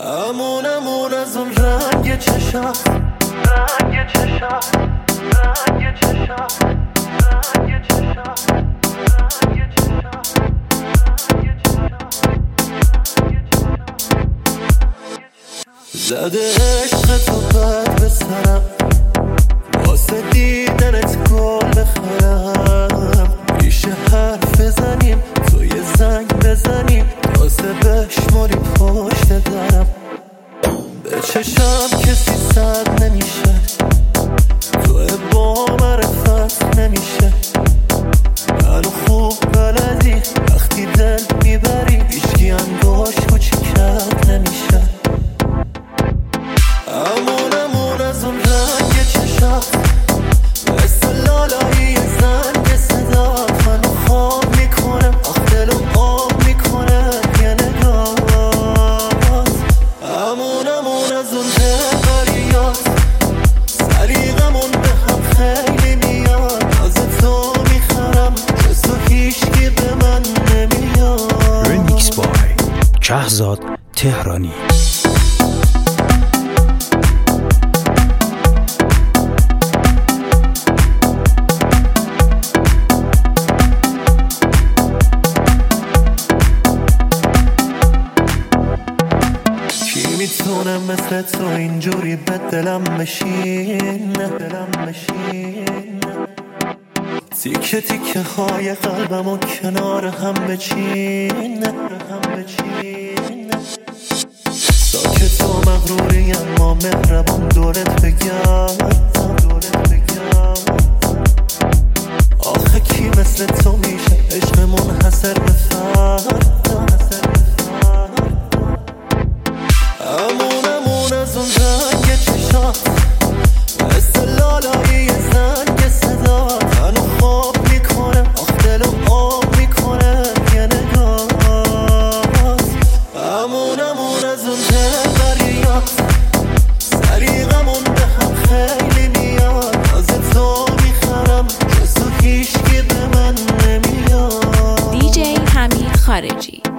امون از اون رنگ چشم، رنگ چشم، رنگ چشم، رنگ چشم، رنگ چشم، زده عشق تو بد به سرم، واسه دیدنت گل بخرم، میشه حرف بزنیم تو یه زنگ بزنیم، تازه بشماری پشت درم، به چشم کسی سد نمیشه، تو با معرفت نمیشه، منو خوب بلدی وقتی دل میبری، هیچکی انگاش کوچیکت نمیشه. امون از اون رنگ چشم، مثل لالایی زنگ صدا، منو خواب میکنه، آخ دلو آب میکنه یه نگاهات. امون از اون دقریات، سلیقمون به هم خیلی میاد، از تو میخرم جز تو هیچکی به من نمیاد. رمیکس بای شهزاد تهرانی. میتونه مثل تو اینجوری به دلم بشین، تیکه تیکه های قلبمو کنار هم بچین، ساکت و مغروری اما مهربون دورت بگردم، آخه کی مثل تو میشه عشق منحصر به فرد. امون از اون رنگ چشات، مثل لالایی زنگ صدا، منو خواب میکنه، آخ دلو آب میکنه یه نگاهات. امون از اون دقریات، سلیقمون به هم خیلی میاد، از تو میخرم جز تو هیچکی به من نمیاد. دیجی حمید خارجی.